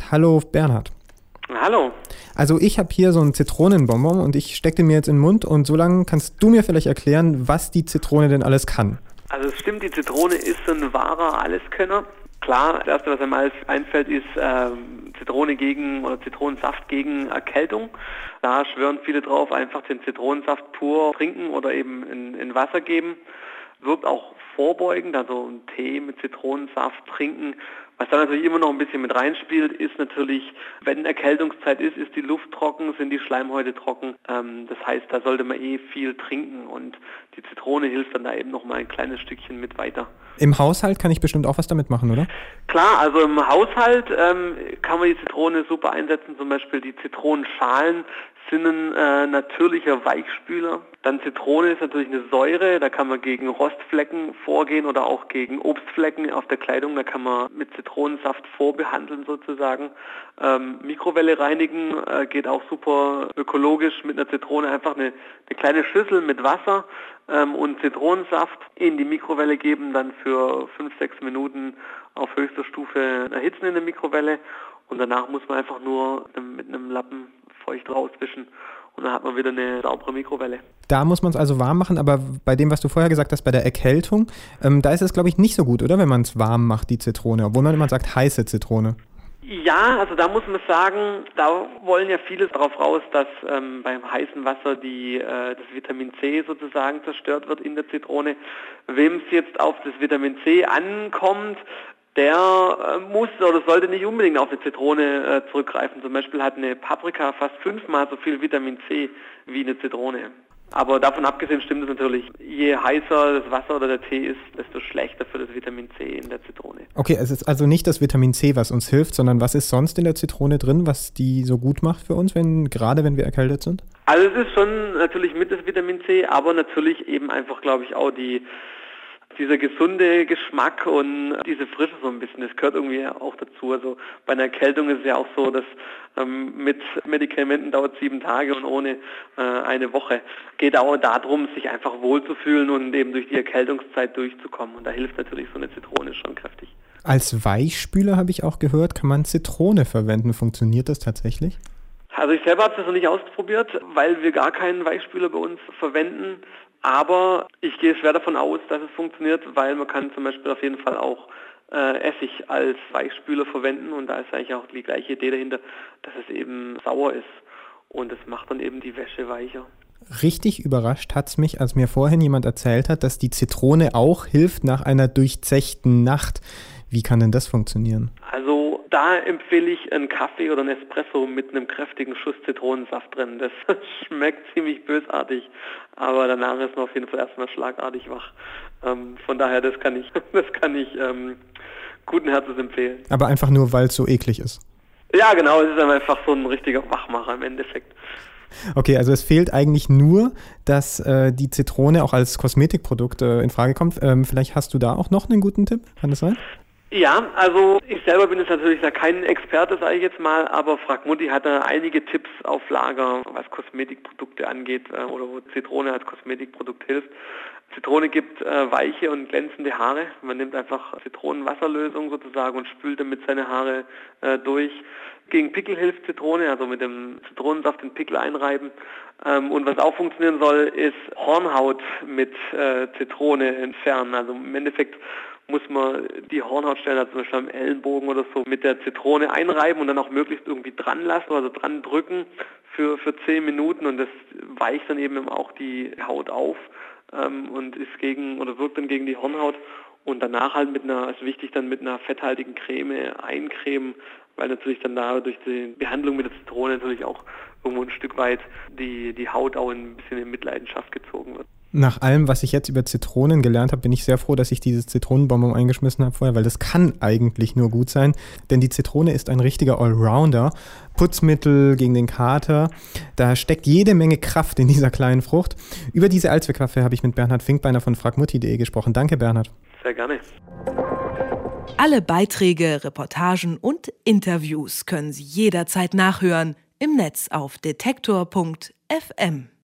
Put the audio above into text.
Hallo Bernhard. Hallo. Also ich habe hier so einen Zitronenbonbon und ich stecke den mir jetzt in den Mund und so lange kannst du mir vielleicht erklären, was die Zitrone denn alles kann. Also es stimmt, die Zitrone ist ein wahrer Alleskönner. Klar, das Erste, was einem alles einfällt, ist Zitrone gegen oder Zitronensaft gegen Erkältung. Da schwören viele drauf, einfach den Zitronensaft pur trinken oder eben in Wasser geben. Wirkt auch vorbeugend, also einen Tee mit Zitronensaft trinken. Was da natürlich immer noch ein bisschen mit reinspielt, ist natürlich, wenn Erkältungszeit ist die Luft trocken, sind die Schleimhäute trocken. Das heißt, da sollte man viel trinken und die Zitrone hilft dann da eben noch mal ein kleines Stückchen mit weiter. Im Haushalt kann ich bestimmt auch was damit machen, oder? Klar, also im Haushalt kann man die Zitrone super einsetzen, zum Beispiel die Zitronenschalen sind ein natürlicher Weichspüler. Dann Zitrone ist natürlich eine Säure, da kann man gegen Rostflecken vorgehen oder auch gegen Obstflecken auf der Kleidung, da kann man mit Zitronensaft vorbehandeln sozusagen. Mikrowelle reinigen geht auch super ökologisch mit einer Zitrone, einfach eine kleine Schüssel mit Wasser und Zitronensaft in die Mikrowelle geben, dann für 5-6 Minuten auf höchster Stufe erhitzen in der Mikrowelle und danach muss man einfach nur mit einem Lappen feucht rauswischen und dann hat man wieder eine saubere Mikrowelle. Da muss man es also warm machen, aber bei dem, was du vorher gesagt hast, bei der Erkältung, da ist es, glaube ich, nicht so gut, oder? Wenn man es warm macht, die Zitrone, obwohl man immer sagt, heiße Zitrone. Ja, also da muss man sagen, da wollen ja viele darauf raus, dass beim heißen Wasser das Vitamin C sozusagen zerstört wird in der Zitrone. Wem es jetzt auf das Vitamin C ankommt, der muss oder sollte nicht unbedingt auf eine Zitrone zurückgreifen. Zum Beispiel hat eine Paprika fast 5-mal so viel Vitamin C wie eine Zitrone. Aber davon abgesehen stimmt es natürlich, je heißer das Wasser oder der Tee ist, desto schlechter für das Vitamin C in der Zitrone. Okay, es ist also nicht das Vitamin C, was uns hilft, sondern was ist sonst in der Zitrone drin, was die so gut macht für uns, gerade wenn wir erkältet sind? Also es ist schon natürlich mit das Vitamin C, aber natürlich eben einfach, glaube ich, auch dieser gesunde Geschmack und diese Frische so ein bisschen, das gehört irgendwie auch dazu. Also bei einer Erkältung ist es ja auch so, dass mit Medikamenten dauert 7 Tage und ohne eine Woche. Geht auch darum, sich einfach wohlzufühlen und eben durch die Erkältungszeit durchzukommen. Und da hilft natürlich so eine Zitrone schon kräftig. Als Weichspüler habe ich auch gehört, kann man Zitrone verwenden. Funktioniert das tatsächlich? Also ich selber habe das noch nicht ausprobiert, weil wir gar keinen Weichspüler bei uns verwenden. Aber ich gehe schwer davon aus, dass es funktioniert, weil man kann zum Beispiel auf jeden Fall auch Essig als Weichspüler verwenden und da ist eigentlich auch die gleiche Idee dahinter, dass es eben sauer ist und das macht dann eben die Wäsche weicher. Richtig überrascht hat es mich, als mir vorhin jemand erzählt hat, dass die Zitrone auch hilft nach einer durchzechten Nacht. Wie kann denn das funktionieren? Also da empfehle ich einen Kaffee oder einen Espresso mit einem kräftigen Schuss Zitronensaft drin. Das schmeckt ziemlich bösartig, aber danach ist man auf jeden Fall erstmal schlagartig wach. Von daher, das kann ich guten Herzens empfehlen. Aber einfach nur, weil es so eklig ist? Ja, genau, es ist einfach so ein richtiger Wachmacher im Endeffekt. Okay, also es fehlt eigentlich nur, dass die Zitrone auch als Kosmetikprodukt in Frage kommt. Vielleicht hast du da auch noch einen guten Tipp, kann das sein? Ja, also ich selber bin jetzt natürlich da kein Experte, sage ich jetzt mal, aber Frag Mutti hat da einige Tipps auf Lager, was Kosmetikprodukte angeht oder wo Zitrone als Kosmetikprodukt hilft. Zitrone gibt weiche und glänzende Haare. Man nimmt einfach Zitronenwasserlösung sozusagen und spült damit seine Haare durch. Gegen Pickel hilft Zitrone, also mit dem Zitronensaft den Pickel einreiben. Und was auch funktionieren soll, ist Hornhaut mit Zitrone entfernen. Also im Endeffekt muss man die Hornhautstellen, also zum Beispiel am Ellenbogen oder so, mit der Zitrone einreiben und dann auch möglichst irgendwie dran lassen, also dran drücken für 10 Minuten und das weicht dann eben auch die Haut auf und wirkt dann gegen die Hornhaut und danach halt mit einer fetthaltigen Creme eincremen, weil natürlich dann da durch die Behandlung mit der Zitrone natürlich auch irgendwo ein Stück weit die Haut auch ein bisschen in Mitleidenschaft gezogen wird. Nach allem, was ich jetzt über Zitronen gelernt habe, bin ich sehr froh, dass ich dieses Zitronenbonbon eingeschmissen habe vorher, weil das kann eigentlich nur gut sein, denn die Zitrone ist ein richtiger Allrounder. Putzmittel gegen den Kater, da steckt jede Menge Kraft in dieser kleinen Frucht. Über diese Allzweckwaffe habe ich mit Bernhard Finkbeiner von fragmutti.de gesprochen. Danke, Bernhard. Sehr gerne. Alle Beiträge, Reportagen und Interviews können Sie jederzeit nachhören im Netz auf detektor.fm.